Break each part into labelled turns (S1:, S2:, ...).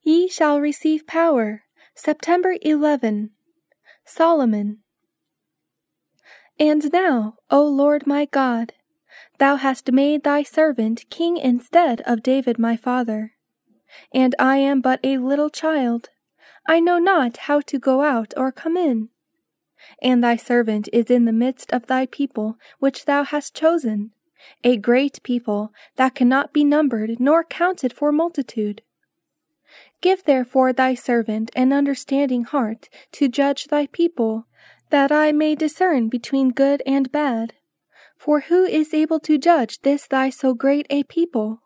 S1: Ye shall receive power. September 11. Solomon. And now, O Lord my God, thou hast made thy servant king instead of David my father. And I am but a little child. I know not how to go out or come in. And thy servant is in the midst of thy people which thou hast chosen, a great people that cannot be numbered nor counted for multitude. Give therefore thy servant an understanding heart to judge thy people, that I may discern between good and bad. For who is able to judge this thy so great a people?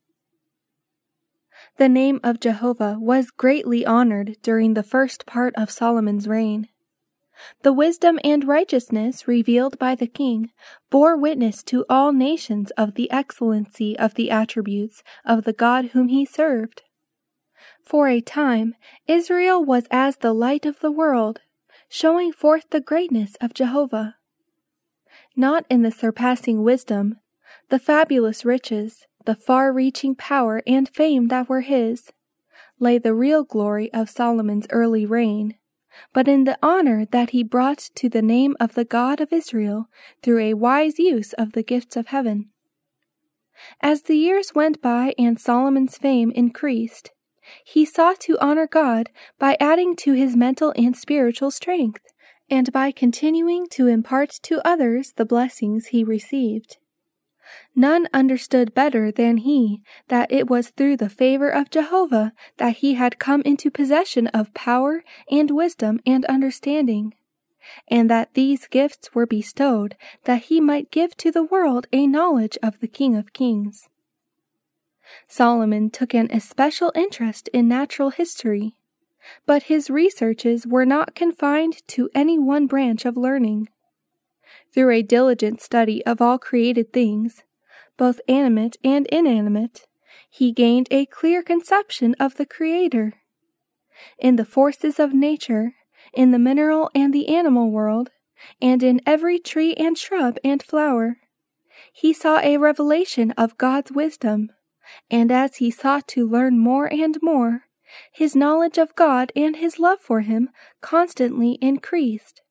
S1: The name of Jehovah was greatly honored during the first part of Solomon's reign. The wisdom and righteousness revealed by the king bore witness to all nations of the excellency of the attributes of the God whom he served. For a time, Israel was as the light of the world, showing forth the greatness of Jehovah. Not in the surpassing wisdom, the fabulous riches, the far-reaching power and fame that were his, lay the real glory of Solomon's early reign, but in the honor that he brought to the name of the God of Israel through a wise use of the gifts of heaven. As the years went by and Solomon's fame increased, he sought to honor God by adding to his mental and spiritual strength, and by continuing to impart to others the blessings he received. None understood better than he that it was through the favor of Jehovah that he had come into possession of power and wisdom and understanding, and that these gifts were bestowed that he might give to the world a knowledge of the King of Kings. Solomon took an especial interest in natural history, but his researches were not confined to any one branch of learning. Through a diligent study of all created things, both animate and inanimate, he gained a clear conception of the Creator. In the forces of nature, in the mineral and the animal world, and in every tree and shrub and flower, he saw a revelation of God's wisdom, and as he sought to learn more and more, his knowledge of God and his love for him constantly increased.